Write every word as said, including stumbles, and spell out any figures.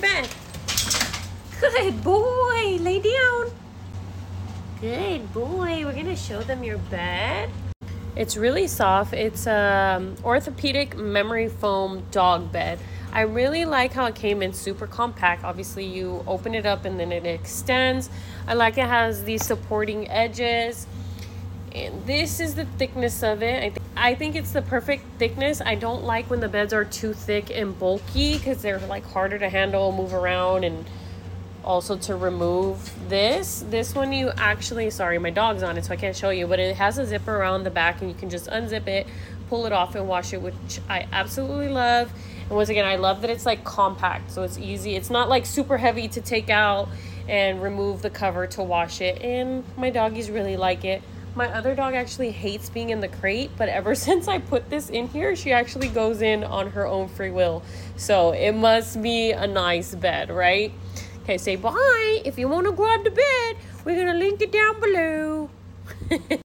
bed. Good boy. Lay down. Good boy. We're going to show them your bed. It's really soft. It's a um, orthopedic memory foam dog bed. I really like how it came in super compact. Obviously, you open it up and then it extends. I like it has these supporting edges. And this is the thickness of it. I, th- I think it's the perfect thickness. I don't like when the beds are too thick and bulky because they're like harder to handle, move around, and also to remove. This this one you actually, sorry, my dog's on it so I can't show you, but it has a zipper around the back and you can just unzip it, pull it off and wash it, which I absolutely love. And once again, I love that it's like compact, so it's easy. It's not like super heavy to take out and remove the cover to wash it, and my doggies really like it. My other dog actually hates being in the crate, but ever since I put this in here, she actually goes in on her own free will. So it must be a nice bed, right? Okay, say bye. If you want to grab the bed, we're going to link it down below.